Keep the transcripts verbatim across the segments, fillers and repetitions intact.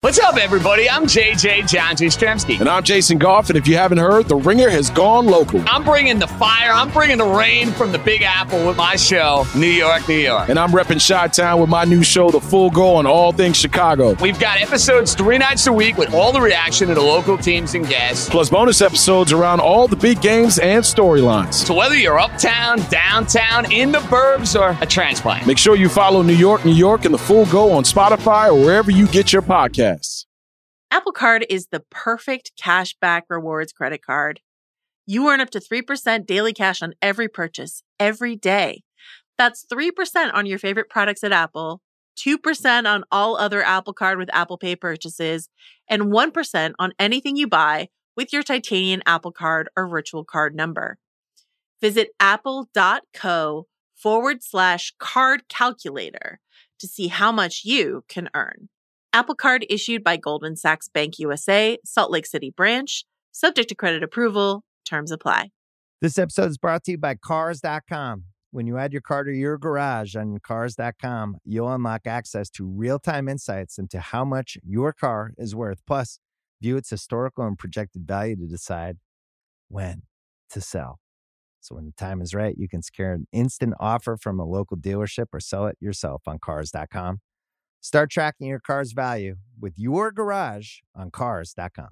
What's up, everybody? I'm J J John Jastrzemski. And I'm Jason Goff, and if you haven't heard, The Ringer has gone local. I'm bringing the fire, I'm bringing the rain from the Big Apple with my show, New York, New York. And I'm repping Chi-Town with my new show, The Full Go, on all things Chicago. We've got episodes three nights a week with all the reaction to the local teams and guests. Plus bonus episodes around all the big games and storylines. So whether you're uptown, downtown, in the burbs, or a transplant, make sure you follow New York, New York, and The Full Go on Spotify or wherever you get your podcasts. Apple Card is the perfect cash back rewards credit card. You earn up to three percent daily cash on every purchase, every day. That's three percent on your favorite products at Apple, two percent on all other Apple Card with Apple Pay purchases, and one percent on anything you buy with your titanium Apple Card or virtual card number. Visit apple.co forward slash card calculator to see how much you can earn. Apple Card issued by Goldman Sachs Bank U S A, Salt Lake City branch, subject to credit approval. Terms apply. This episode is brought to you by Cars dot com. When you add your car to your garage on Cars dot com, you'll unlock access to real-time insights into how much your car is worth. Plus, view its historical and projected value to decide when to sell. So when the time is right, you can secure an instant offer from a local dealership or sell it yourself on Cars dot com. Start tracking your car's value with your garage on Cars dot com.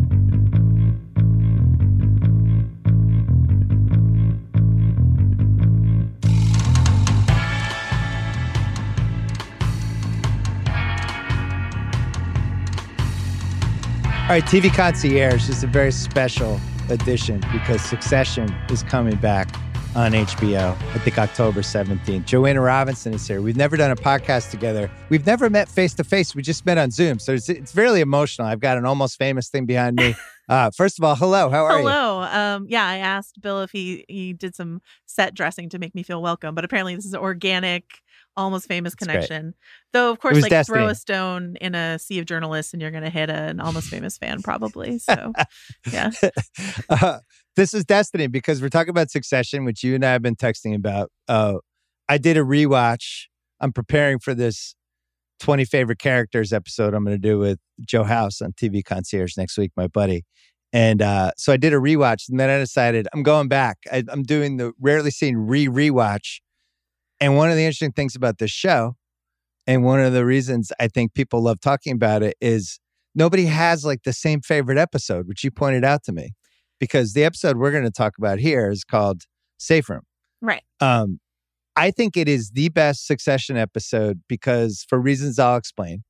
All right, T V Concierge is a very special edition because Succession is coming back on H B O, I think October seventeenth. Joanna Robinson is here. We've never done a podcast together. We've never met face-to-face. We just met on Zoom. So it's, it's really emotional. I've got an Almost Famous thing behind me. Uh, first of all, hello. How are hello. you? Hello. Um, yeah, I asked Bill if he, he did some set dressing to make me feel welcome. But apparently this is organic, Almost Famous That's connection. great. Though, of course, like destiny. throw a stone in a sea of journalists and you're going to hit an Almost Famous fan probably. So, yeah. uh, this is destiny because we're talking about Succession, which you and I have been texting about. Uh, I did a rewatch. I'm preparing for this twenty favorite characters episode I'm going to do with Joe House on T V Concierge next week, my buddy. And uh, so I did a rewatch, and then I decided I'm going back. I, I'm doing the rarely seen re-rewatch. And one of the interesting things about this show, and one of the reasons I think people love talking about it, is nobody has like the same favorite episode, which you pointed out to me. Because the episode we're going to talk about here is called Safe Room. Right. Um, I think it is the best Succession episode because, for reasons I'll explain,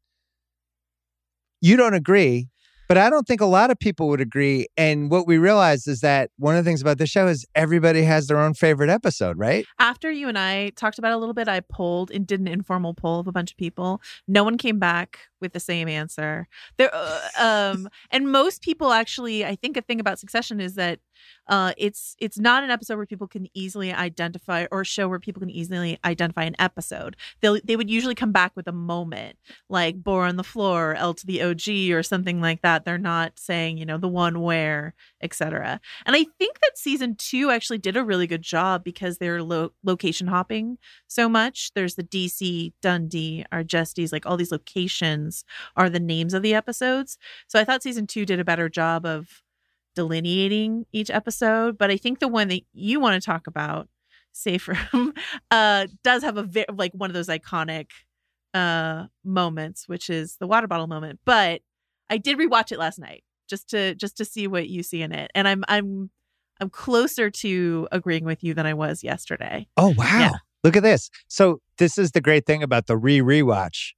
you don't agree, but I don't think a lot of people would agree. And what we realized is that one of the things about this show is everybody has their own favorite episode, right? After you and I talked about it a little bit, I polled and did an informal poll of a bunch of people. No one came back with the same answer. There, uh, um, and most people actually, I think a thing about Succession is that uh, it's it's not an episode where people can easily identify, or a show where people can easily identify an episode. They they would usually come back with a moment, like Bore on the Floor, L to the O G, or something like that. They're not saying, you know, the one where, et cetera. And I think that season two actually did a really good job because they're lo- location hopping so much. There's the D C, Dundee, Argestes, like all these locations are the names of the episodes. So I thought season two did a better job of delineating each episode. But I think the one that you want to talk about, Safe Room, uh, does have a vi- like one of those iconic uh, moments, which is the water bottle moment. But I did rewatch it last night just to just to see what you see in it, and I'm I'm I'm closer to agreeing with you than I was yesterday. Oh wow! Yeah. Look at this. So this is the great thing about the re-rewatch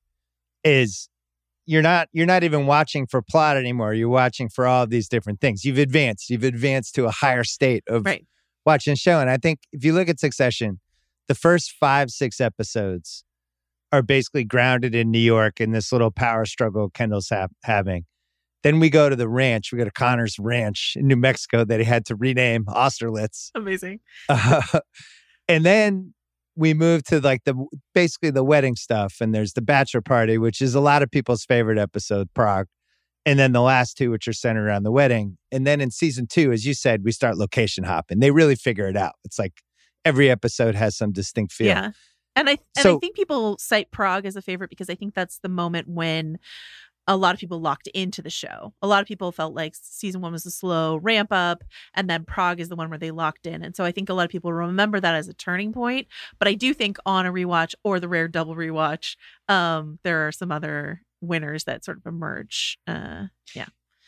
is you're not you're not even watching for plot anymore. You're watching for all of these different things. You've advanced. You've advanced to a higher state of Right. watching a show. And I think if you look at Succession, the first five, six episodes are basically grounded in New York and this little power struggle Kendall's ha- having. Then we go to the ranch. We go to Connor's ranch in New Mexico that he had to rename Austerlitz. Amazing. Uh, and then we move to like the basically the wedding stuff. And there's the bachelor party, which is a lot of people's favorite episode, Prague. And then the last two, which are centered around the wedding. And then in season two, as you said, we start location hopping. They really figure it out. It's like every episode has some distinct feel. Yeah. And I and So- I think people cite Prague as a favorite because I think that's the moment when a lot of people locked into the show. A lot of people felt like season one was a slow ramp up, and then Prague is the one where they locked in. And so I think a lot of people remember that as a turning point. But I do think on a rewatch or the rare double rewatch, um, there are some other winners that sort of emerge. Uh, yeah.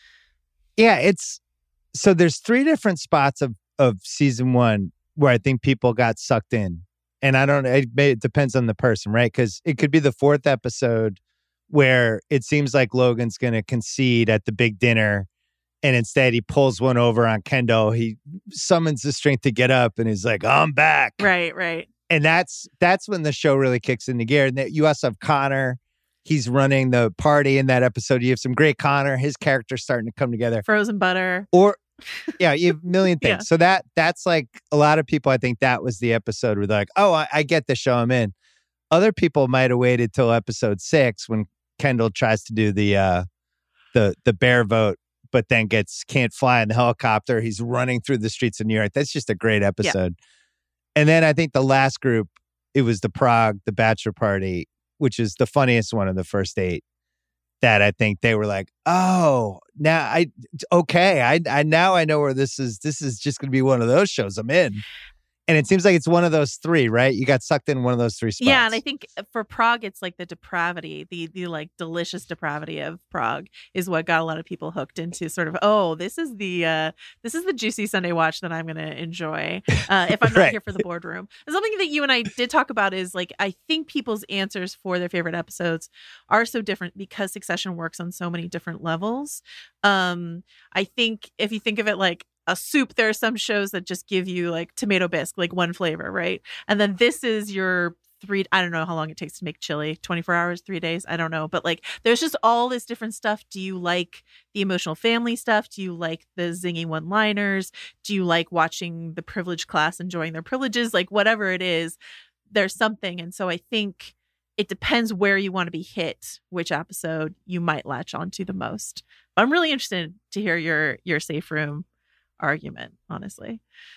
Yeah, it's so there's three different spots of of season one where I think people got sucked in. And I don't know, it, it depends on the person, right? Because it could be the fourth episode where it seems like Logan's going to concede at the big dinner, and instead he pulls one over on Kendall. He summons the strength to get up, and he's like, I'm back. Right, right. And that's that's when the show really kicks into gear. And you also have Connor. He's running the party in that episode. You have some great Connor. His character's starting to come together. Frozen butter. Or, yeah, you have a million things. Yeah. So that that's like a lot of people, I think that was the episode where they're like, oh, I, I get the show, I'm in. Other people might have waited till episode six when Kendall tries to do the uh, the the bear vote, but then gets can't fly in the helicopter. He's running through the streets of New York. That's just a great episode. Yeah. And then I think the last group, it was the Prague, the bachelor party, which is the funniest one of the first eight. That I think they were like, oh, now I okay, I I now I know where this is. This is just going to be one of those shows. I'm in. And it seems like it's one of those three, right? You got sucked in one of those three spots. Yeah, and I think for Prague, it's like the depravity, the the like delicious depravity of Prague is what got a lot of people hooked into sort of, oh, this is the uh, this is the juicy Sunday watch that I'm going to enjoy uh, if I'm not right. here for the boardroom. And something that you and I did talk about is like, I think people's answers for their favorite episodes are so different because Succession works on so many different levels. Um, I think if you think of it like a soup, there are some shows that just give you like tomato bisque, like one flavor, right? And then this is your three, I don't know how long it takes to make chili, twenty-four hours, three days, I don't know. But like, there's just all this different stuff. Do you like the emotional family stuff? Do you like the zingy one-liners? Do you like watching the privileged class enjoying their privileges? Like whatever it is, there's something. And so I think it depends where you want to be hit, which episode you might latch onto the most. But I'm really interested to hear your your safe room argument, honestly.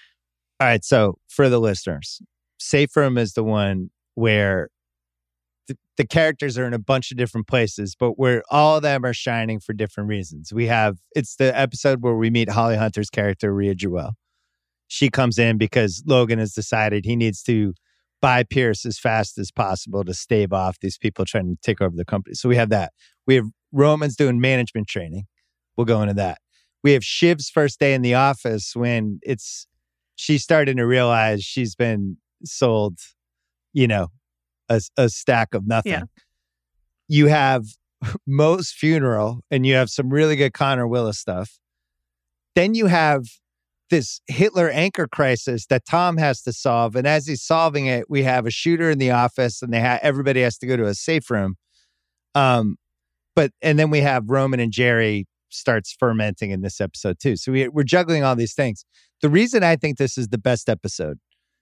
All right. So for the listeners, Safe Room is the one where the, the characters are in a bunch of different places, but where all of them are shining for different reasons. We have, it's the episode where we meet Holly Hunter's character, Rhea Jewell. She comes in because Logan has decided he needs to buy Pierce as fast as possible to stave off these people trying to take over the company. So we have that. We have Roman's doing management training. We'll go into that. We have Shiv's first day in the office when it's she's starting to realize she's been sold, you know, a, a stack of nothing. Yeah. You have Mo's funeral, and you have some really good Connor Willis stuff. Then you have this Hitler anchor crisis that Tom has to solve, and as he's solving it, we have a shooter in the office, and they ha- everybody has to go to a safe room. Um, but and then we have Roman and Jerry starts fermenting in this episode too. So we, we're juggling all these things. The reason I think this is the best episode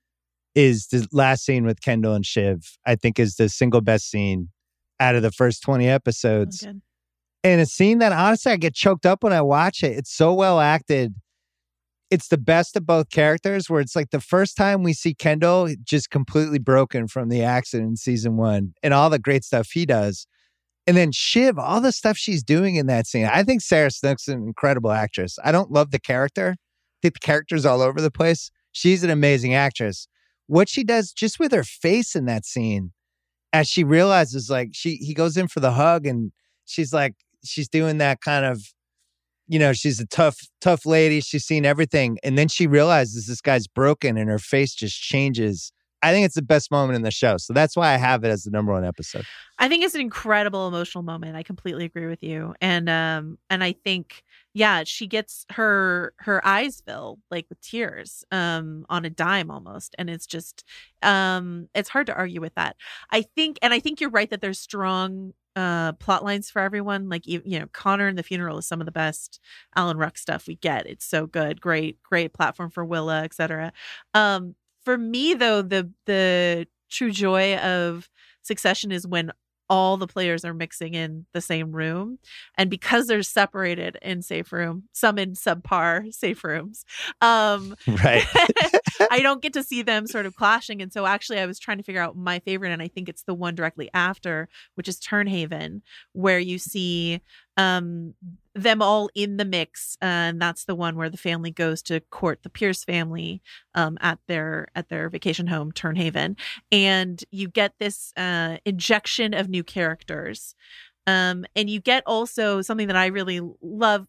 is the last scene with Kendall and Shiv, I think is the single best scene out of the first twenty episodes. Oh, and a scene that honestly I get choked up when I watch it. It's so well acted. It's the best of both characters where it's like the first time we see Kendall just completely broken from the accident in season one and all the great stuff he does. And then Shiv, all the stuff she's doing in that scene. I think Sarah Snook's an incredible actress. I don't love the character. I think the character's all over the place. She's an amazing actress. What she does just with her face in that scene, as she realizes, like, she he goes in for the hug and she's like, she's doing that kind of, you know, she's a tough, tough lady. She's seen everything. And then she realizes this guy's broken and her face just changes. I think it's the best moment in the show. So that's why I have it as the number one episode. I think it's an incredible emotional moment. I completely agree with you. And um and I think, yeah, she gets her her eyes fill like with tears um on a dime almost. And it's just um it's hard to argue with that. I think and I think you're right that there's strong uh plot lines for everyone. Like, you, you know, Connor and the funeral is some of the best Alan Ruck stuff we get. It's so good. Great, great platform for Willa, et cetera. Um For me, though, the the true joy of Succession is when all the players are mixing in the same room. And because they're separated in safe room, some in subpar safe rooms, um, Right. I don't get to see them sort of clashing. And so actually I was trying to figure out my favorite, and I think it's the one directly after, which is Turnhaven, where you see um, them all in the mix. Uh, and that's the one where the family goes to court the Pierce family um, at their at their vacation home, Turnhaven. And you get this uh, injection of new characters. Um, and you get also something that I really love.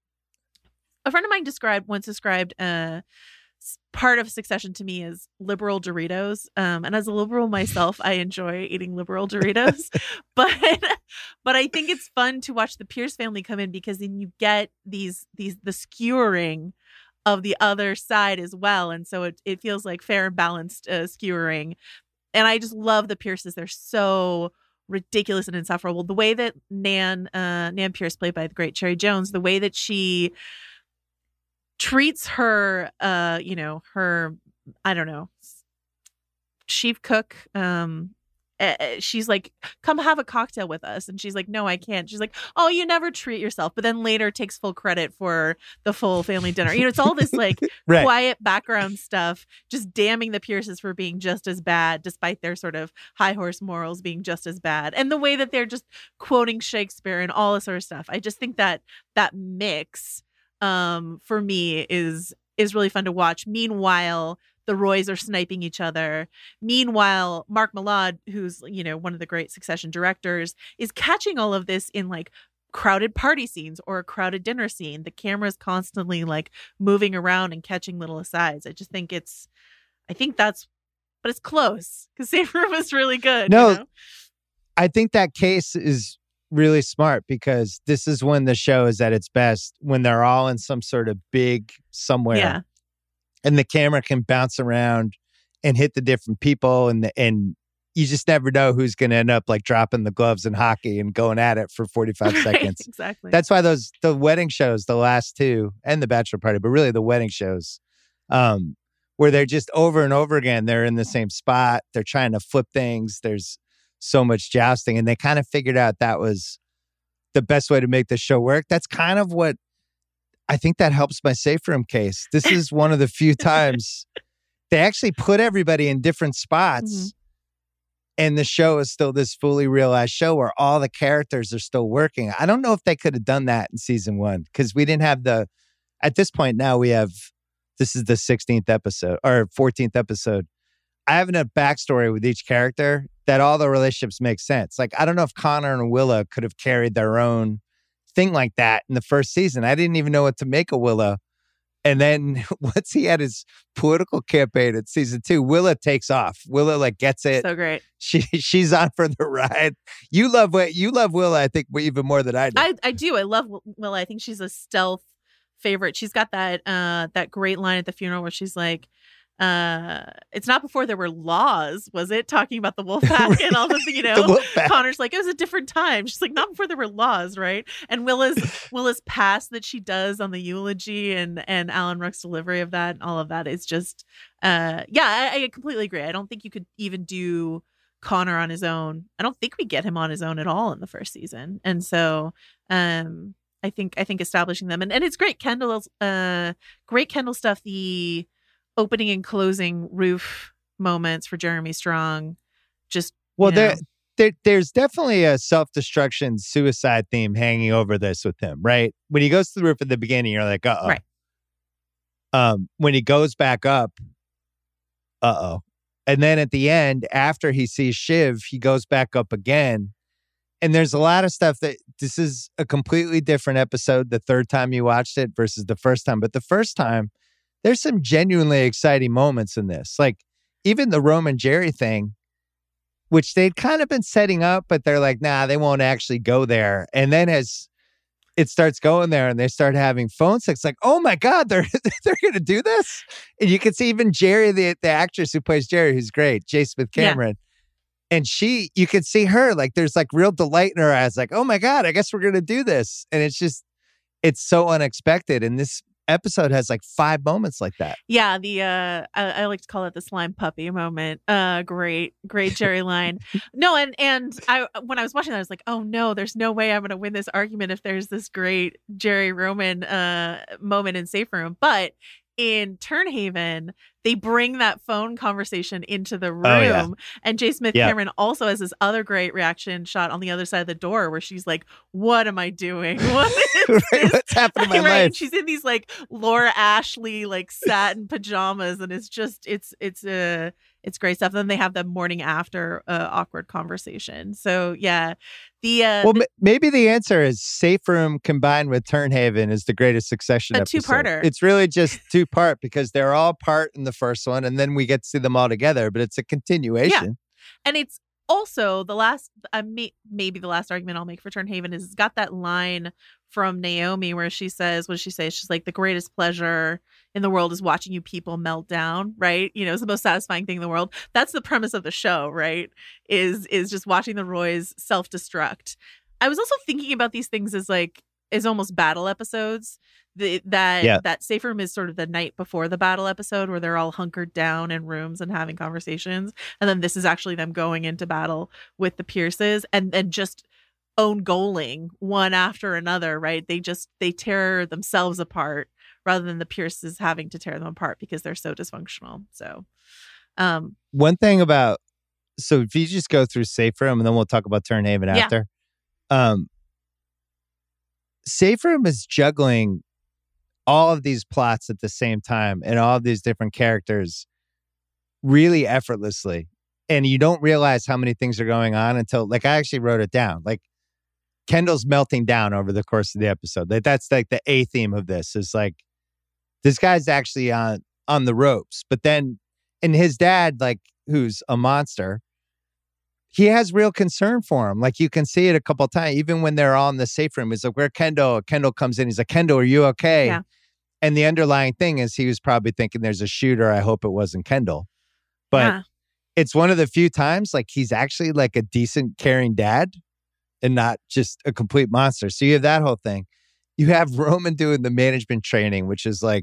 A friend of mine described once described uh, part of Succession to me as liberal Doritos. Um, and as a liberal myself, I enjoy eating liberal Doritos. but but I think it's fun to watch the Pierce family come in, because then you get these these the skewering of the other side as well. And so it, it feels like fair and balanced uh, skewering. And I just love the Pierces. They're so ridiculous and insufferable. The way that Nan, uh, Nan Pierce, played by the great Cherry Jones, the way that she treats her, uh, you know, her, I don't know, chief cook. Um, uh, she's like, come have a cocktail with us. And she's like, no, I can't. She's like, oh, you never treat yourself. But then later takes full credit for the full family dinner. You know, it's all this like right. quiet background stuff, just damning the Pierces for being just as bad, despite their sort of high horse morals being just as bad. And the way that they're just quoting Shakespeare and all this sort of stuff. I just think that that mix um, for me is is really fun to watch. Meanwhile, the Roys are sniping each other. Meanwhile, Mark Mylod, who's, you know, one of the great Succession directors, is catching all of this in like crowded party scenes or a crowded dinner scene. The camera's constantly like moving around and catching little asides. I just think it's, I think that's, but it's close because Safe Room is really good. No, you know? I think that case is really smart because this is when the show is at its best, when they're all in some sort of big somewhere. Yeah. And the camera can bounce around and hit the different people, and the, and you just never know who's going to end up like dropping the gloves in hockey and going at it for forty-five Right, seconds. Exactly. That's why those the wedding shows, the last two, and the bachelor party, but really the wedding shows, um, where they're just over and over again, they're in the same spot. They're trying to flip things. There's so much jousting, and they kind of figured out that was the best way to make the show work. That's kind of what I think that helps my Safe Room case. This is one of the few times they actually put everybody in different spots, mm-hmm. and the show is still this fully realized show where all the characters are still working. I don't know if they could have done that in season one because we didn't have the, at this point now we have, this is the sixteenth episode or fourteenth episode. I have enough backstory with each character that all the relationships make sense. Like, I don't know if Connor and Willa could have carried their own thing like that in the first season. I didn't even know what to make of Willa. And then once he had his political campaign in season two, Willa takes off. Willa like gets it. So great. She she's on for the ride. You love what you love Willa, I think, even more than I do. I, I do. I love Willa. I think she's a stealth favorite. She's got that uh that great line at the funeral where she's like, uh it's not before there were laws, was it? Talking about the wolf pack right. and all the you know the Connor's like, it was a different time. She's like, not before there were laws, right? And Willa's Willa's pass that she does on the eulogy and and Alan Ruck's delivery of that and all of that is just uh yeah, I, I completely agree. I don't think you could even do Connor on his own. I don't think we get him on his own at all in the first season. And so um I think I think establishing them and, and it's great Kendall's uh great Kendall stuff, the opening and closing roof moments for Jeremy Strong. Just well, you know. there, there, there's definitely a self-destruction, suicide theme hanging over this with him, right? When he goes to the roof at the beginning, you're like, uh oh. Right. Um, when he goes back up, uh oh. And then at the end, after he sees Shiv, he goes back up again. And there's a lot of stuff that this is a completely different episode the third time you watched it versus the first time. But the first time, there's some genuinely exciting moments in this. Like even the Roman Jerry thing, which they'd kind of been setting up, but they're like, nah, they won't actually go there. And then as it starts going there and they start having phone sex, like, oh my God, they're they're going to do this? And you can see even Jerry, the, the actress who plays Jerry, who's great, J. Smith Cameron. Yeah. And she, you can see her, like there's like real delight in her eyes, like, oh my God, I guess we're going to do this. And it's just, it's so unexpected. And this episode has like five moments like that. Yeah, the uh I, I like to call it the slime puppy moment. Uh great, great Jerry line. No, and and I when I was watching that, I was like, oh no, there's no way I'm gonna win this argument if there's this great Jerry Roman uh moment in Safe Room. But in Turnhaven, they bring that phone conversation into the room. Oh, yeah. And J. Smith yeah. Cameron also has this other great reaction shot on the other side of the door where she's like, what am I doing? What is right, what's happening in my right? life? She's in these like Laura Ashley like satin pajamas, and it's just it's it's uh it's great stuff. Then they have the morning after uh, awkward conversation. So yeah. The uh, well, the, m- maybe the answer is Safe Room combined with Turnhaven is the greatest Succession a episode. two-parter. It's really just two part because they're all part in the first one, and then we get to see them all together. But it's a continuation. Yeah. And it's also the last, uh, may, maybe the last argument I'll make for Turnhaven is it's got that line from Naomi where she says, what does she say? She's like, the greatest pleasure in the world is watching you people melt down, right? You know, it's the most satisfying thing in the world. That's the premise of the show, right? Is is just watching the Roys self-destruct. I was also thinking about these things as like, as almost battle episodes. The, that yeah. that Safe Room is sort of the night before the battle episode where they're all hunkered down in rooms and having conversations. And then this is actually them going into battle with the Pierces and and just own goaling one after another, right? They just, they tear themselves apart rather than the Pierces having to tear them apart because they're so dysfunctional. So, um, one thing about, so if you just go through Safe Room and then we'll talk about Turnhaven yeah. after. Um, Safe Room is juggling all of these plots at the same time and all of these different characters really effortlessly. And you don't realize how many things are going on until, like, I actually wrote it down. Like, Kendall's melting down over the course of the episode. That that's like the A theme of this is like, this guy's actually on, on the ropes. But then, and his dad, like, who's a monster, he has real concern for him. Like, you can see it a couple of times, even when they're all in the safe room. He's like, where Kendall? Kendall comes in. He's like, Kendall, are you okay? Yeah. And the underlying thing is he was probably thinking there's a shooter. I hope it wasn't Kendall. But yeah. it's one of the few times like he's actually like a decent, caring dad and not just a complete monster. So you have that whole thing. You have Roman doing the management training, which is like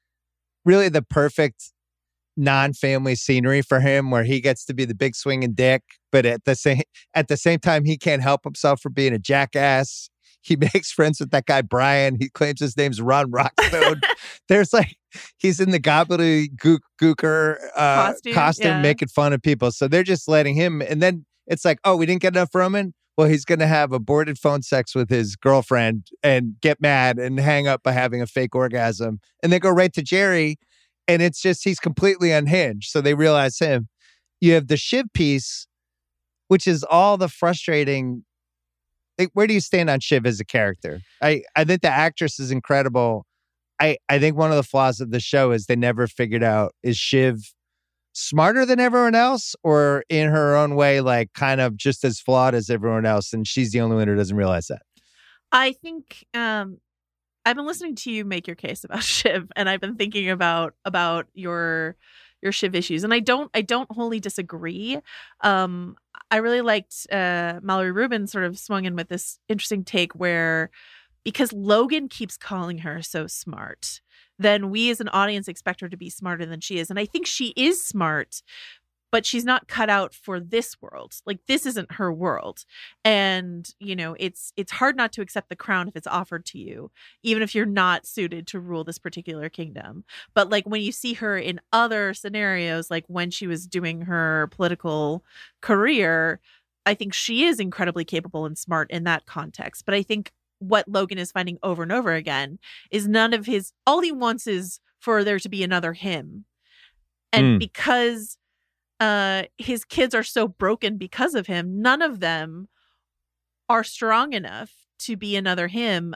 really the perfect non-family scenery for him, where he gets to be the big swinging dick, but at the same at the same time, he can't help himself from being a jackass. He makes friends with that guy, Brian. He claims his name's Ron Rockstone. There's like, he's in the gobbledygooker uh, costume, costume yeah. making fun of people. So they're just letting him. And then it's like, oh, we didn't get enough Roman? Well, he's going to have aborted phone sex with his girlfriend and get mad and hang up by having a fake orgasm. And then go right to Jerry. And it's just, he's completely unhinged. So they realize him. You have the Shiv piece, which is all the frustrating. Like, where do you stand on Shiv as a character? I, I think the actress is incredible. I, I think one of the flaws of the show is they never figured out, is Shiv smarter than everyone else or in her own way, like kind of just as flawed as everyone else? And she's the only one who doesn't realize that. I think um, I've been listening to you make your case about Shiv, and I've been thinking about about your your Shiv issues, and I don't I don't wholly disagree. Um, I really liked uh, Mallory Rubin sort of swung in with this interesting take where, because Logan keeps calling her so smart, then we as an audience expect her to be smarter than she is. And I think she is smart, but she's not cut out for this world. Like, this isn't her world. And, you know, it's it's hard not to accept the crown if it's offered to you, even if you're not suited to rule this particular kingdom. But like, when you see her in other scenarios, like when she was doing her political career, I think she is incredibly capable and smart in that context. But I think what Logan is finding over and over again is none of his, all he wants is for there to be another him. And Mm. because uh, his kids are so broken because of him, none of them are strong enough to be another him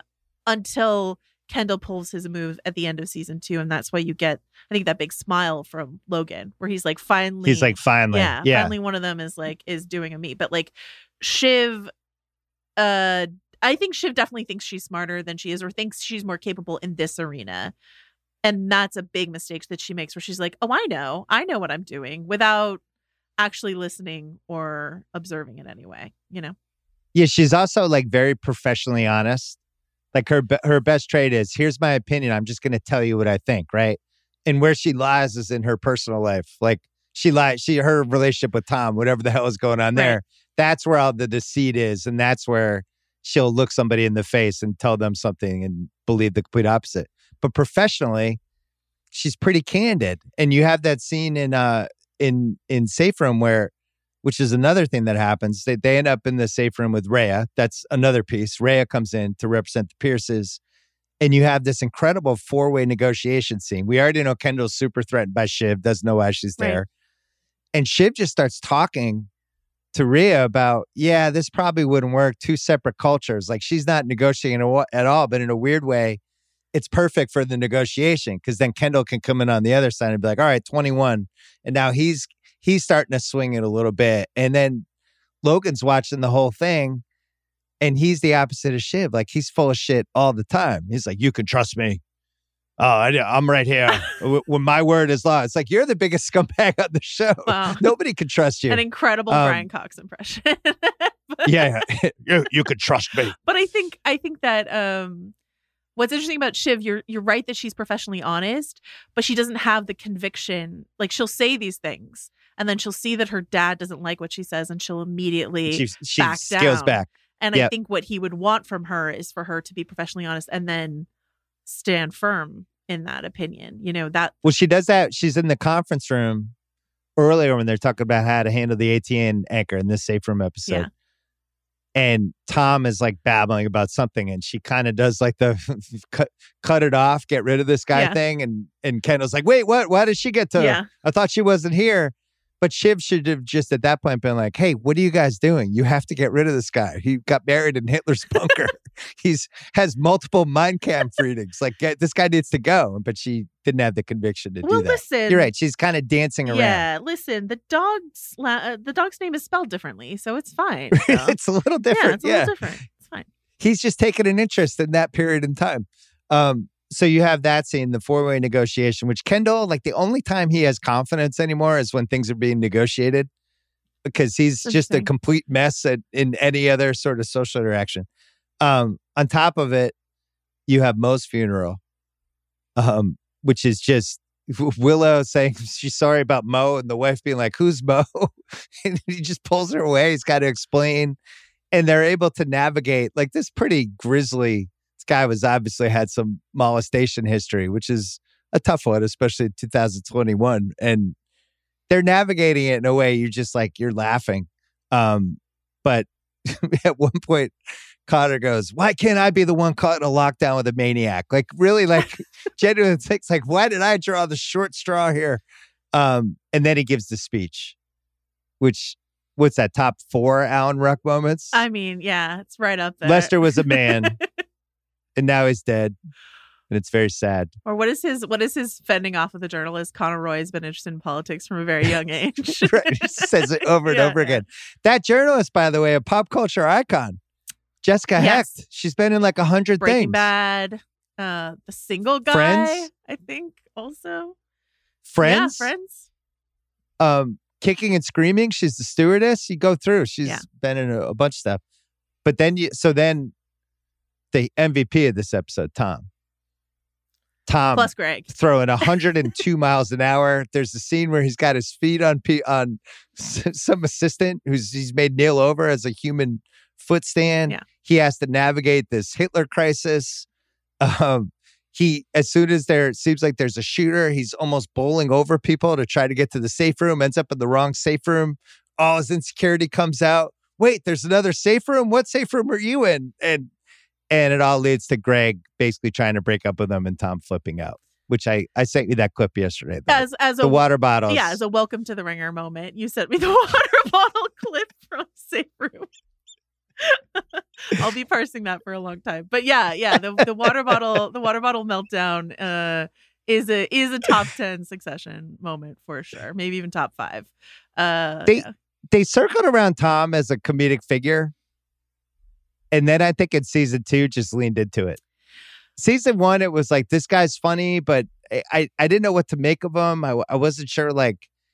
until Kendall pulls his move at the end of season two. And that's why you get, I think, that big smile from Logan, where he's like, finally, He's like, finally. yeah, Yeah. finally one of them is like, is doing a me. But like Shiv, uh, I think Shiv definitely thinks she's smarter than she is, or thinks she's more capable in this arena. And that's a big mistake that she makes, where she's like, oh, I know, I know what I'm doing, without actually listening or observing it anyway, you know? Yeah, she's also like very professionally honest Like her be- her best trait is, here's my opinion. I'm just going to tell you what I think, right? And where she lies is in her personal life. Like she lied, she her relationship with Tom, whatever the hell is going on there. Right. That's where all the deceit is, and that's where she'll look somebody in the face and tell them something and believe the complete opposite. But professionally, she's pretty candid. And you have that scene in uh in in Safe Room where, which is another thing that happens. They they end up in the safe room with Rhea. That's another piece. Rhea comes in to represent the Pierces. And you have this incredible four-way negotiation scene. We already know Kendall's super threatened by Shiv, doesn't know why she's there. Right. And Shiv just starts talking to Rhea about, yeah, this probably wouldn't work. Two separate cultures. Like she's not negotiating at all, but in a weird way, it's perfect for the negotiation because then Kendall can come in on the other side and be like, all right, twenty-one. And now he's he's starting to swing it a little bit. And then Logan's watching the whole thing. And he's the opposite of Shiv. Like, he's full of shit all the time. He's like, you can trust me. Oh, I, I'm right here. When my word is law. It's like, you're the biggest scumbag on the show. Wow. Nobody can trust you. An incredible Um, Brian Cox impression. yeah, yeah. you, you can trust me. But I think I think that um, what's interesting about Shiv, you're you're right that she's professionally honest, but she doesn't have the conviction. Like, she'll say these things, and then she'll see that her dad doesn't like what she says, and she'll immediately She, she back scales down. back. And Yep. I think what he would want from her is for her to be professionally honest and then stand firm in that opinion. You know, that Well, she does that. She's in the conference room earlier when they're talking about how to handle the A T N anchor in this Safe Room episode. Yeah. And Tom is like babbling about something, and she kind of does like the cut, cut it off, get rid of this guy Yeah. thing. And and Kendall's like, wait, what? Why did she get to? Yeah. I thought she wasn't here. But Shiv should have just at that point been like, hey, what are you guys doing? You have to get rid of this guy. He got married in Hitler's bunker. He's has multiple mind camp readings. Like, get, this guy needs to go. But she didn't have the conviction to well, do that. listen. You're right. She's kind of dancing around. Yeah, listen. The dog's la- uh, the dog's name is spelled differently, so it's fine. So. It's a little yeah, different. it's a Yeah, little different. It's fine. He's just taking an interest in that period in time. Um, so you have that scene, the four-way negotiation, which Kendall, like the only time he has confidence anymore is when things are being negotiated, because he's just a Interesting. complete mess at, in any other sort of social interaction. Um, on top of it, you have Mo's funeral, um, which is just Willow saying she's sorry about Mo, and the wife being like, who's Mo? And he just pulls her away. He's got to explain. And they're able to navigate like this pretty grisly. This guy was obviously had some molestation history, which is a tough one, especially in two thousand twenty-one. And they're navigating it in a way you're just like, you're laughing. Um, but at one point, Connor goes, why can't I be the one caught in a lockdown with a maniac? Like, really, like, genuine things like, why did I draw the short straw here? Um, and then he gives the speech, which, what's that, top four Alan Ruck moments? I mean, yeah, it's right up there. Lester was a man, and now he's dead. And it's very sad. Or what is his what is his fending off of the journalist? Conor Roy has been interested in politics from a very young age. Right. He says it over and Yeah, over yeah. again. That journalist, by the way, a pop culture icon, Jessica Yes. Hecht. She's been in like a hundred Breaking things. Bad, uh, the single guy, Friends? I think also. Friends. Yeah, Friends. Um, Kicking and Screaming. She's the stewardess. You go through. She's Yeah. been in a, a bunch of stuff. But then you, so then the M V P of this episode, Tom. Tom Plus Greg. throwing one hundred two miles an hour. There's a scene where he's got his feet on P- on s- some assistant who's he's made kneel over as a human foot stand. Yeah. He has to navigate this Hitler crisis. Um, he as soon as there it seems like there's a shooter, he's almost bowling over people to try to get to the safe room. Ends up in the wrong safe room. All his insecurity comes out. Wait, there's another safe room. What safe room are you in? And And it all leads to Greg basically trying to break up with him and Tom flipping out, which I, I sent you that clip yesterday. though. As as the a water bottles. yeah, as a welcome to the ringer moment, you sent me the water bottle clip from Safe Room. I'll be parsing that for a long time. But yeah, yeah, the the water bottle the water bottle meltdown uh is a is a top ten Succession moment for sure. Maybe even top five. Uh They- yeah. They circled around Tom as a comedic figure. And then I think in season two just leaned into it. Season one, it was like, this guy's funny, but I, I, I didn't know what to make of him. I, I wasn't sure, like,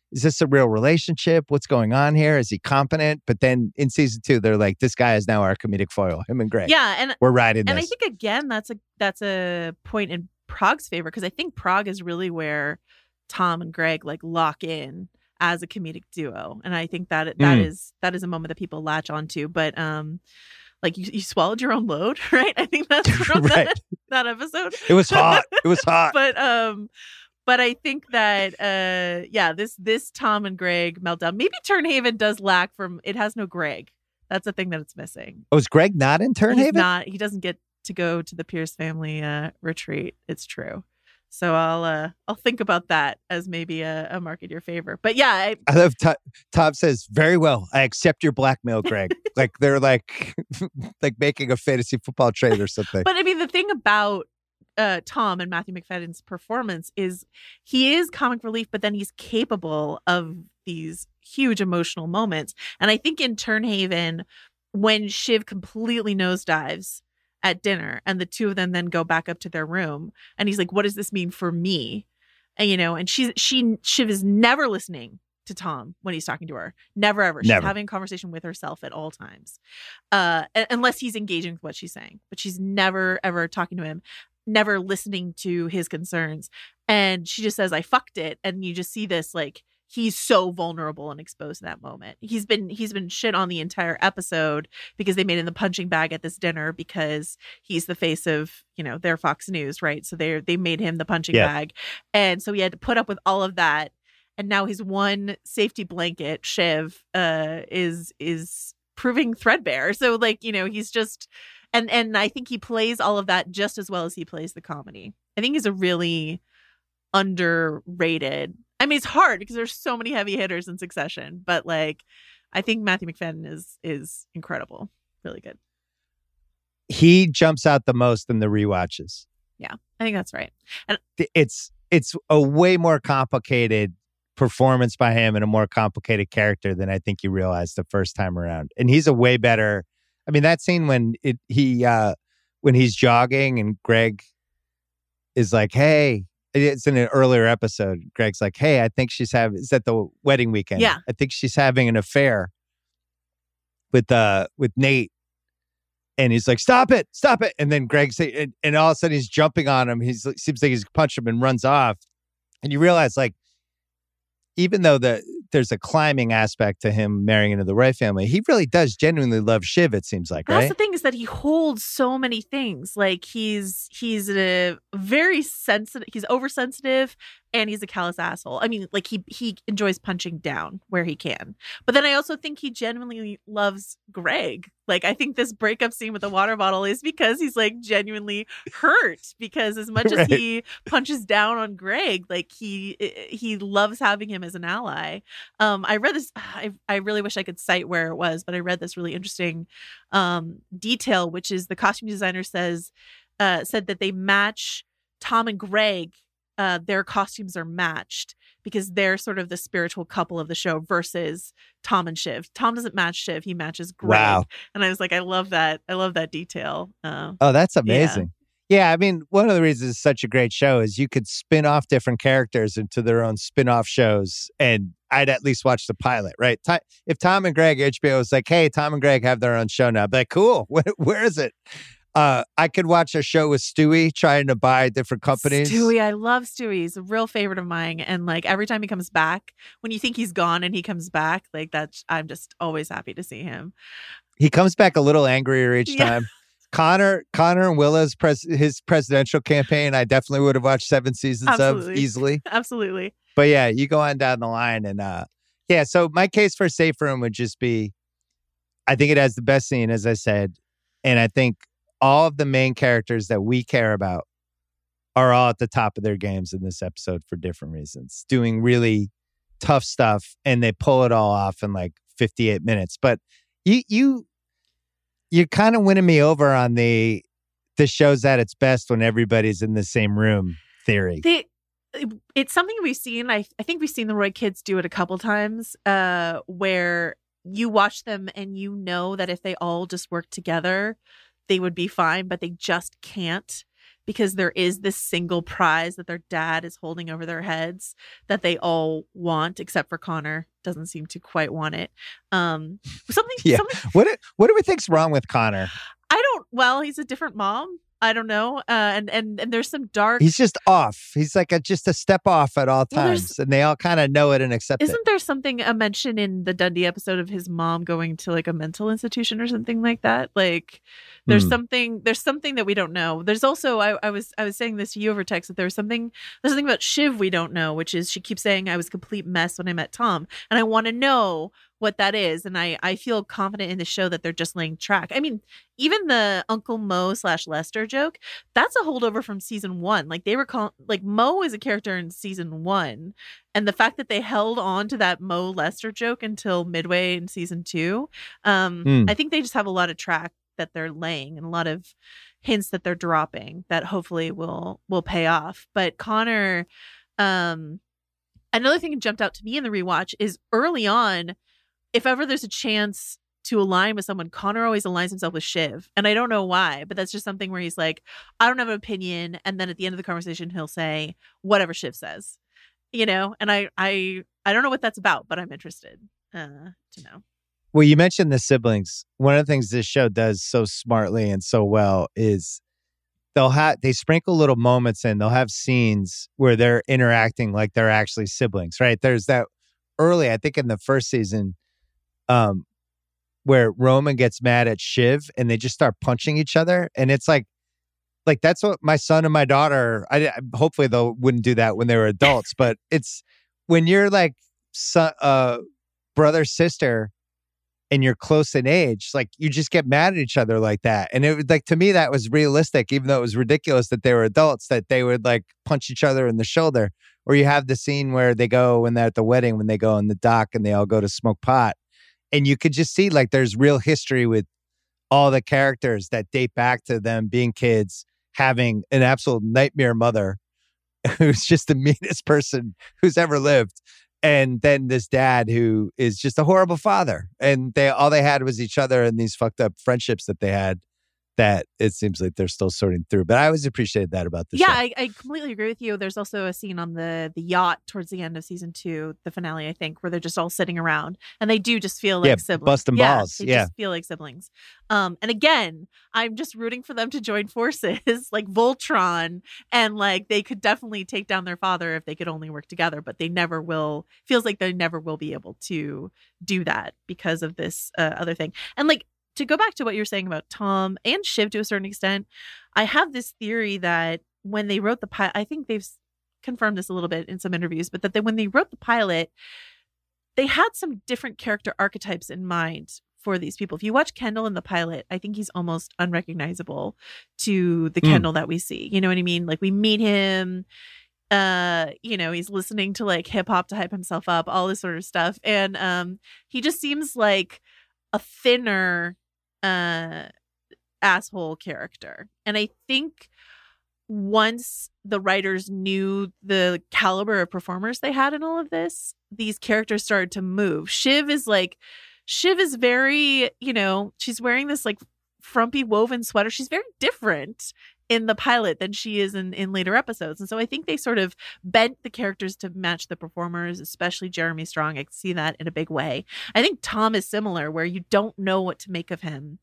is this a real relationship? What's going on here? Is he competent? But then in season two, they're like, this guy is now our comedic foil, him and Greg. Yeah. And we're riding and this. I think, again, that's a that's a point in Prague's favor, because I think Prague is really where Tom and Greg like lock in as a comedic duo. And I think that that Mm. is that is a moment that people latch onto. But um, like you, you swallowed your own load, right? I think that's from Right. that, that episode. It was hot. It was hot. But um, but I think that uh, yeah, this this Tom and Greg meltdown. Maybe Turnhaven does lack from it has no Greg. That's the thing that it's missing. Was Greg not in He's Turnhaven? not. He doesn't get to go to the Pierce family uh, retreat. It's true. So I'll uh, I'll think about that as maybe a, a mark in your favor. But yeah, I, I love Tom, Tom says, very well, I accept your blackmail, Greg. Like they're like like making a fantasy football trade or something. but I mean the thing about uh, Tom and Matthew McFadden's performance is he is comic relief, but then he's capable of these huge emotional moments. And I think in Turnhaven, when Shiv completely nosedives at dinner and the two of them then go back up to their room and he's like, what does this mean for me? And, you know, and she's, she, Shiv is never listening to Tom when he's talking to her. Never, ever. She's Never. having a conversation with herself at all times. Uh, u- unless he's engaging with what she's saying, but she's never, ever talking to him, never listening to his concerns. And she just says, I fucked it. And you just see this, like, he's so vulnerable and exposed in that moment. He's been he's been shit on the entire episode because they made him the punching bag at this dinner because he's the face of, you know, their Fox News, right? So they they made him the punching Yeah. bag. And so he had to put up with all of that. And now his one safety blanket, Shiv, uh, is is proving threadbare. So like, you know, he's just and and I think he plays all of that just as well as he plays the comedy. I think he's a really underrated. I mean, it's hard because there's so many heavy hitters in Succession, but like, I think Matthew McFadden is is incredible, really good. He jumps out the most in the rewatches. Yeah, I think that's right. And It's it's a way more complicated performance by him and a more complicated character than I think you realized the first time around. And he's a way better. I mean, that scene when it he uh, when he's jogging and Greg is like, "Hey." It's in an earlier episode. Greg's like, hey, I think she's having, it's at the wedding weekend. Yeah. I think she's having an affair with uh with Nate. And he's like, stop it, stop it. And then Greg say, and, and all of a sudden he's jumping on him. He's seems like he's punched him and runs off. And you realize, like, even though the there's a climbing aspect to him marrying into the Ray family, he really does genuinely love Shiv, it seems like, that's right? the thing is that he holds so many things. Like he's he's a very sensitive. He's oversensitive, and he's a callous asshole. I mean, like he he enjoys punching down where he can. But then I also think he genuinely loves Greg. Like I think this breakup scene with the water bottle is because he's like genuinely hurt because as much Right. as he punches down on Greg, like he he loves having him as an ally. Um, I read this. I I really wish I could cite where it was, but I read this really interesting um, detail, which is the costume designer says uh, said that they match Tom and Greg. Uh, their costumes are matched because they're sort of the spiritual couple of the show versus Tom and Shiv. Tom doesn't match Shiv; he matches Greg. Wow. And I was like, I love that. I love that detail. Uh, Oh, that's amazing. Yeah. I mean, one of the reasons it's such a great show is you could spin off different characters into their own spin-off shows, and I'd at least watch the pilot, right? Ti- If Tom and Greg, H B O was like, hey, Tom and Greg have their own show now, I'd be like, cool, where, where is it? Uh, I could watch a show with Stewie trying to buy different companies. Stewie, I love Stewie. He's a real favorite of mine. And like every time he comes back, when you think he's gone and he comes back, like that's, I'm just always happy to see him. He comes back a little angrier each Yeah. time. Connor, Connor and Willa's pres- his presidential campaign, I definitely would have watched seven seasons of Absolutely. easily. Absolutely. But yeah, you go on down the line and uh yeah, so my case for Safe Room would just be, I think it has the best scene, as I said, and I think all of the main characters that we care about are all at the top of their games in this episode for different reasons, doing really tough stuff, and they pull it all off in like fifty-eight minutes. But you you you're kind of winning me over on the the show's at its best when everybody's in the same room theory. They, it's something we've seen. I, I think we've seen the Roy kids do it a couple times uh, where you watch them and you know that if they all just work together, they would be fine, but they just can't because there is this single prize that their dad is holding over their heads that they all want, except for Connor. Doesn't seem to quite want it. Um, something. Yeah. Something, What do, what do we think's wrong with Connor? I don't. Well, he's a different mom. I don't know. Uh, and and and there's some dark. He's just off. He's like a, just a step off at all Well, times, and they all kind of know it and accept Isn't it. there something a mention in the Dundee episode of his mom going to like a mental institution or something like that? Like there's Hmm. something there's something that we don't know. There's also I, I was I was saying this to you over text that there's something there's something about Shiv we don't know, which is she keeps saying I was a complete mess when I met Tom. And I want to know what that is. And I, I feel confident in the show that they're just laying track. I mean, even the Uncle Mo slash Lester joke, that's a holdover from season one. Like they were call like Mo is a character in season one. And the fact that they held on to that Mo Lester joke until midway in season two, um, Hmm. I think they just have a lot of track that they're laying and a lot of hints that they're dropping that hopefully will will pay off. But Connor, um, another thing that jumped out to me in the rewatch is early on, if ever there's a chance to align with someone, Connor always aligns himself with Shiv. And I don't know why, but that's just something where he's like, I don't have an opinion. And then at the end of the conversation, he'll say whatever Shiv says, you know? And I, I, I don't know what that's about, but I'm interested uh, to know. Well, you mentioned the siblings. One of the things this show does so smartly and so well is they'll have they sprinkle little moments in. They'll have scenes where they're interacting like they're actually siblings, right? There's that early, I think in the first season, um, where Roman gets mad at Shiv and they just start punching each other, and it's like, like that's what my son and my daughter. I I- hopefully they wouldn't do that when they were adults, but it's when you're like son, uh, brother sister. And you're close in age, like you just get mad at each other like that. And it was like, to me, that was realistic, even though it was ridiculous that they were adults, that they would like punch each other in the shoulder. Or you have the scene where they go when they're at the wedding, when they go in the dock and they all go to smoke pot. And you could just see like there's real history with all the characters that date back to them being kids, having an absolute nightmare mother who's just the meanest person who's ever lived. And then this dad who is just a horrible father. And they all they had was each other and these fucked up friendships that they had that it seems like they're still sorting through. But I always appreciated that about the Yeah, show. I, I completely agree with you. There's also a scene on the the yacht towards the end of season two, the finale, I think, where they're just all sitting around and they do just feel like Yeah, siblings. busting yeah, balls. They Yeah. just feel like siblings. Um, and again, I'm just rooting for them to join forces like Voltron, and like they could definitely take down their father if they could only work together, but they never will. Feels like they never will be able to do that because of this uh, other thing. And like, to go back to what you're saying about Tom and Shiv to a certain extent, I have this theory that when they wrote the pilot, I think they've confirmed this a little bit in some interviews, but that they, when they wrote the pilot, they had some different character archetypes in mind for these people. If you watch Kendall in the pilot, I think he's almost unrecognizable to the Mm. Kendall that we see. You know what I mean? Like we meet him, uh, you know, he's listening to like hip hop to hype himself up, all this sort of stuff. And um, he just seems like a thinner uh asshole character. And I think once the writers knew the caliber of performers they had in all of this, these characters started to move. Shiv is like Shiv is very, you know, she's wearing this like frumpy woven sweater. She's very different in the pilot than she is in, in later episodes. And so I think they sort of bent the characters to match the performers, especially Jeremy Strong. I can see that in a big way. I think Tom is similar, where you don't know what to make of him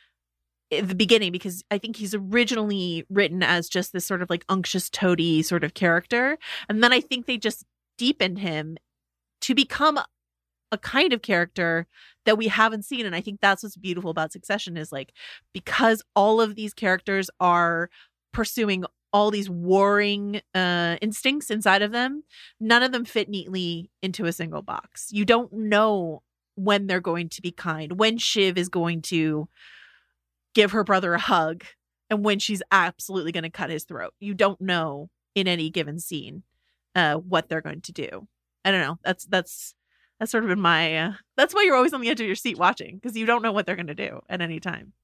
at the beginning, because I think he's originally written as just this sort of like unctuous toady sort of character. And then I think they just deepened him to become a kind of character that we haven't seen. And I think that's what's beautiful about Succession is like, because all of these characters are pursuing all these warring uh, instincts inside of them, none of them fit neatly into a single box. You don't know when they're going to be kind, when Shiv is going to give her brother a hug, and when she's absolutely going to cut his throat. You don't know in any given scene uh, what they're going to do. I don't know. That's, that's, That's sort of been my, uh, that's why you're always on the edge of your seat watching, because you don't know what they're going to do at any time.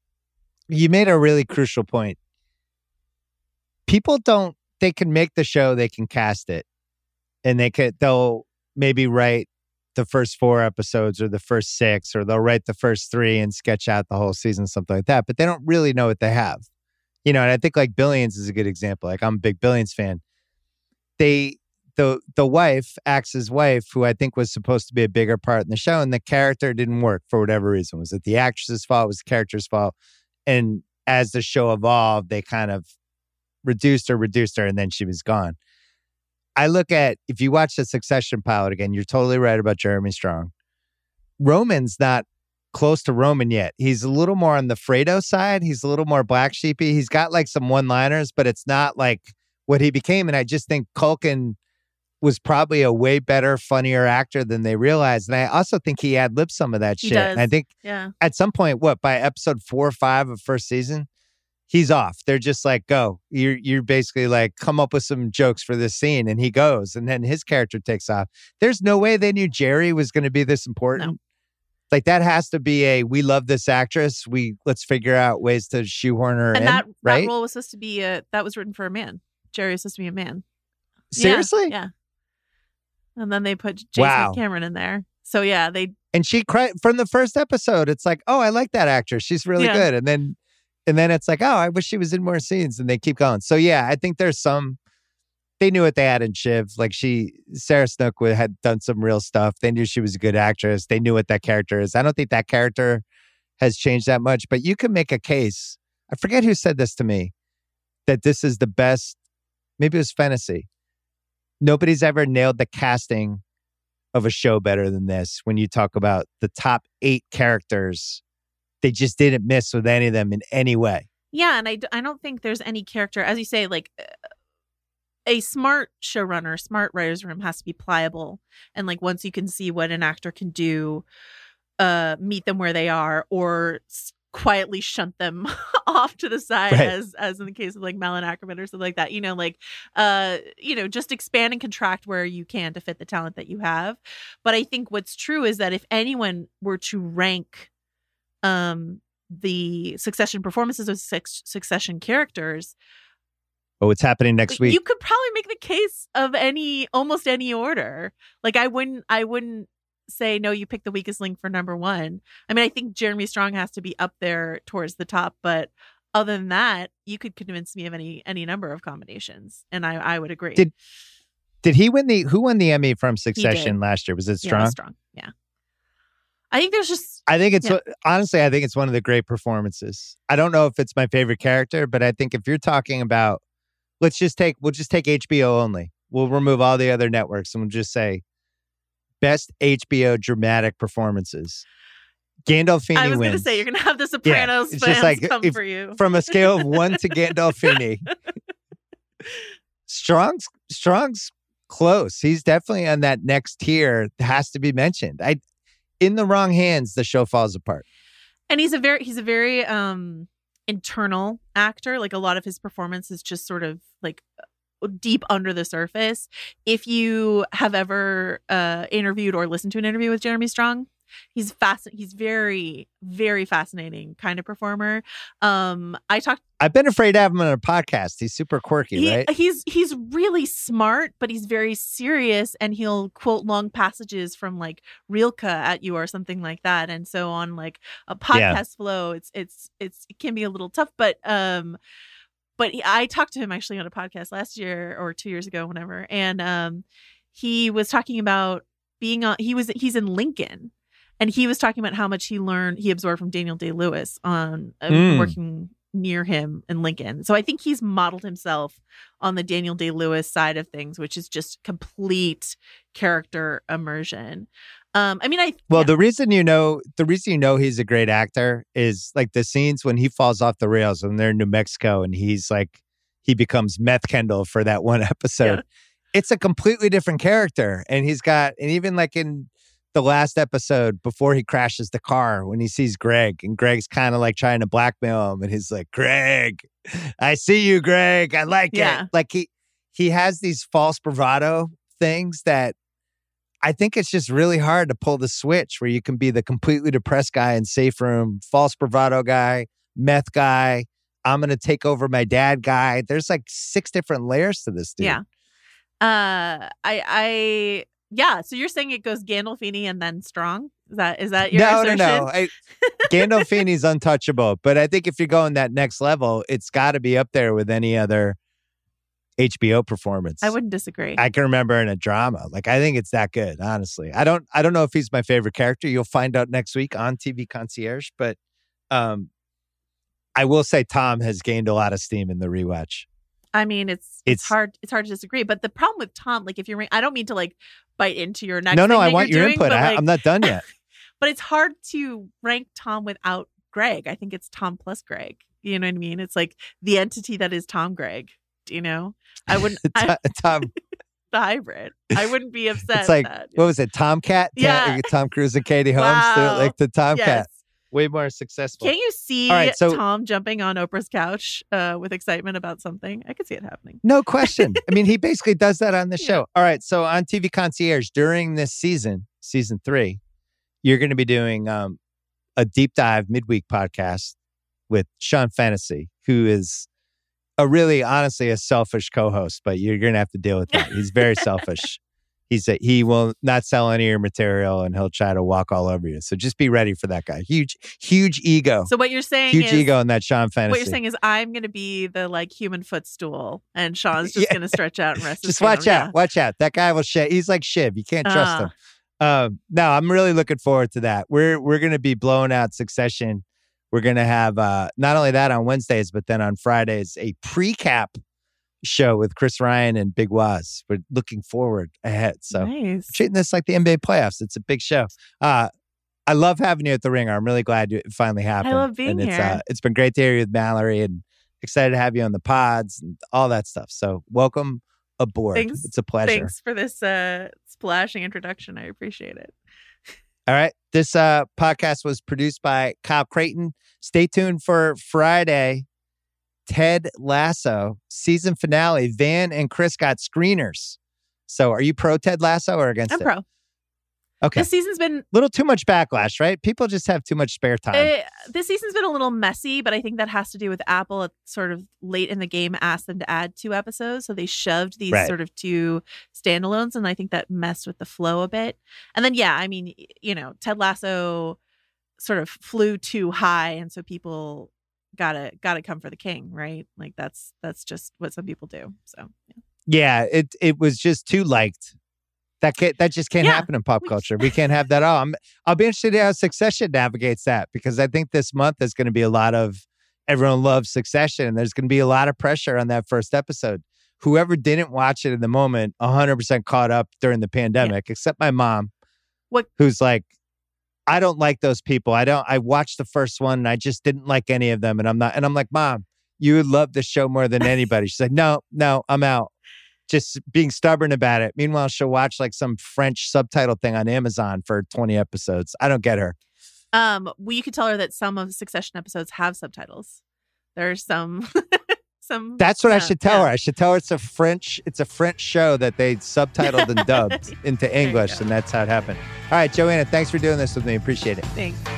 You made a really crucial point. People don't, they can make the show, they can cast it, and they could, they'll maybe write the first four episodes or the first six, or they'll write the first three and sketch out the whole season, something like that. But they don't really know what they have. You know, and I think like Billions is a good example. Like I'm a big Billions fan. They the the wife, Axe's wife, who I think was supposed to be a bigger part in the show, and the character didn't work for whatever reason. Was it the actress's fault? Was the character's fault? And as the show evolved, they kind of reduced her, reduced her, and then she was gone. I look at, if you watch the Succession pilot again, you're totally right about Jeremy Strong. Roman's not close to Roman yet. He's a little more on the Fredo side. He's a little more black sheepy. He's got like some one-liners, but it's not like what he became. And I just think Culkin was probably a way better, funnier actor than they realized. And I also think he ad-libbed some of that He shit. does. And I think Yeah. at some point, what, by episode four or five of first season, he's off. They're just like, go. You're you're basically like, come up with some jokes for this scene. And he goes. And then his character takes off. There's no way they knew Jerry was going to be this important. No. Like that has to be a, we love this actress. We let's figure out ways to shoehorn her And in. that, right? that role was supposed to be a, that was written for a man. Jerry was supposed to be a man. Yeah, Seriously? Yeah. And then they put Jason Wow. Cameron in there. So yeah, they And she cried from the first episode. It's like, oh, I like that actress. She's really Yeah. good. And then, and then it's like, oh, I wish she was in more scenes. And they keep going. So yeah, I think there's some. They knew what they had in Shiv. Like she, Sarah Snook would- had done some real stuff. They knew she was a good actress. They knew what that character is. I don't think that character has changed that much. But you can make a case. I forget who said this to me. That this is the best. Maybe it was Fantasy. Nobody's ever nailed the casting of a show better than this. When you talk about the top eight characters, they just didn't miss with any of them in any way. Yeah, and I, d- I don't think there's any character, as you say, like uh, a smart showrunner, smart writer's room has to be pliable. And like once you can see what an actor can do, uh, meet them where they are or s- quietly shunt them off to the side Right. as as in the case of like Malin Ackerman or something like that. You know, like, uh, you know, just expand and contract where you can to fit the talent that you have. But I think what's true is that if anyone were to rank um the Succession performances of six Succession characters, But what's happening next week? you could probably make the case of any almost any order. Like I wouldn't I wouldn't say no, you pick the weakest link for number one. I mean, I think Jeremy Strong has to be up there towards the top, but other than that, you could convince me of any any number of combinations, and I I would agree. Did Did he win the? Who won the Emmy from Succession did. last year? Was it Yeah, Strong? Strong. Yeah. I think there's just I think it's Yeah. honestly, I think it's one of the great performances. I don't know if it's my favorite character, but I think if you're talking about, let's just take, we'll just take H B O only. We'll remove all the other networks and we'll just say best H B O dramatic performances. Gandolfini I was wins. going to say you're going to have the Sopranos it's fans just like come if- for you. From a scale of one to Gandolfini. Strong's Strong's close. He's definitely on that next tier. Has to be mentioned. I, in the wrong hands, the show falls apart. And he's a very he's a very um internal actor. Like a lot of his performance is just sort of like deep under the surface. If you have ever uh interviewed or listened to an interview with Jeremy Strong, he's fast he's very very fascinating kind of performer. Um I talked I've been afraid to have him on a podcast. He's super quirky, he, right? he's he's really smart, but he's very serious, and he'll quote long passages from like Rilke at you or something like that. And so on like a podcast Yeah. flow, it's it's it's it can be a little tough. But um, but he, I talked to him actually on a podcast last year or two years ago, whenever, and um, he was talking about being on. He was he's in Lincoln. And he was talking about how much he learned, he absorbed from Daniel Day-Lewis on uh, Mm. working near him in Lincoln. So I think he's modeled himself on the Daniel Day-Lewis side of things, which is just complete character immersion. Um, I mean, I Well, yeah. the reason you know, the reason you know he's a great actor is like the scenes when he falls off the rails when they're in New Mexico and he's like, he becomes Meth Kendall for that one episode. Yeah. It's a completely different character. And he's got, and even like in the last episode before he crashes the car, when he sees Greg and Greg's kind of like trying to blackmail him and he's like, Greg, I see you, Greg. I like Yeah. it. Like he, he has these false bravado things that I think it's just really hard to pull the switch where you can be the completely depressed guy in safe room, false bravado guy, meth guy, I'm going to take over my dad guy. There's like six different layers to this dude. Yeah. Uh, I, I, yeah. So you're saying it goes Gandolfini and then Strong? Is that is that your no, assertion? no, no. I, Gandolfini's untouchable. But I think if you're going that next level, it's got to be up there with any other H B O performance. I wouldn't disagree. I can remember in a drama. Like, I think it's that good, honestly. I don't I don't know if he's my favorite character. You'll find out next week on T V Concierge. But um, I will say Tom has gained a lot of steam in the rewatch. I mean, it's, it's It's- hard it's hard to disagree. But the problem with Tom, like if you're, I don't mean to like bite into your next. No, no, thing I that want you're your doing, input. but, I, like, I'm not done yet. But it's hard to rank Tom without Greg. I think it's Tom plus Greg. You know what I mean? It's like the entity that is Tom Greg. Do you know? I wouldn't. I, Tom, the hybrid. I wouldn't be upset. it's like, at that. what was it? Tomcat? Yeah. Tom Cruise and Katie Holmes. Wow. Like the Tomcat. Yes. Way more successful. Can't you see All right, so- Tom jumping on Oprah's couch uh, with excitement about something? I could see it happening. No question. I mean, he basically does that on the Yeah. show. All right. So on T V Concierge during this season, season three, you're going to be doing um, a deep dive midweek podcast with Sean Fantasy, who is a really, honestly, a selfish co-host, but you're going to have to deal with that. He's very selfish. He's a, he will not sell any of your material and he'll try to walk all over you. So just be ready for that guy. Huge, huge ego. So what you're saying huge is ego in that Sean Fantasy. what you're saying is I'm going to be the like human footstool, and Sean's just Yeah. going to stretch out and rest. his Just watch kingdom. out. Watch out. That guy will shit. He's like Shiv. You can't trust Ah. him. Um, no, I'm really looking forward to that. We're we're going to be blowing out Succession. We're going to have uh, not only that on Wednesdays, but then on Fridays, a pre-cap show with Chris Ryan and Big Waz. We're looking forward ahead. So Nice. treating this like the N B A playoffs. It's a big show. Uh, I love having you at the Ringer. I'm really glad it finally happened. love being and it's, here. Uh, it's been great to hear you with Mallory and excited to have you on the pods and all that stuff. So welcome aboard. Thanks. It's a pleasure. Thanks for this uh, splashing introduction. I appreciate it. All right. This uh, podcast was produced by Kyle Creighton. Stay tuned for Friday. Ted Lasso season finale. Van and Chris got screeners. So are you pro Ted Lasso or against I'm it? pro. Okay. This season's been Little too much backlash, right? People just have too much spare time. uh, this season's been a little messy, but I think that has to do with Apple. At sort of late in the game, asked them to add two episodes, so they shoved these Right. sort of two standalones, and I think that messed with the flow a bit. And then, yeah, I mean, y- you know, Ted Lasso sort of flew too high, and so people gotta gotta come for the king, right? Like that's that's just what some people do. So yeah. yeah, it it was just too liked. That can't, that just can't Yeah. happen in pop culture. We can't have that all. I'm, I'll be interested in how Succession navigates that because I think this month is going to be a lot of everyone loves Succession and there's going to be a lot of pressure on that first episode. Whoever didn't watch it in the moment, one hundred percent caught up during the pandemic, except my mom, What- who's like, I don't like those people. I don't, I watched the first one and I just didn't like any of them. And I'm not, and I'm like, Mom, you would love the show more than anybody. She's like, no, no, I'm out. Just being stubborn about it. Meanwhile, she'll watch like some French subtitle thing on Amazon for twenty episodes. I don't get her. Um, well, you could tell her that some of Succession episodes have subtitles. There's some, some. That's what I yeah, should tell yeah. her. I should tell her it's a French, it's a French show that they subtitled and dubbed into There you English, go. and that's how it happened. All right, Joanna, thanks for doing this with me. Appreciate it. Thanks.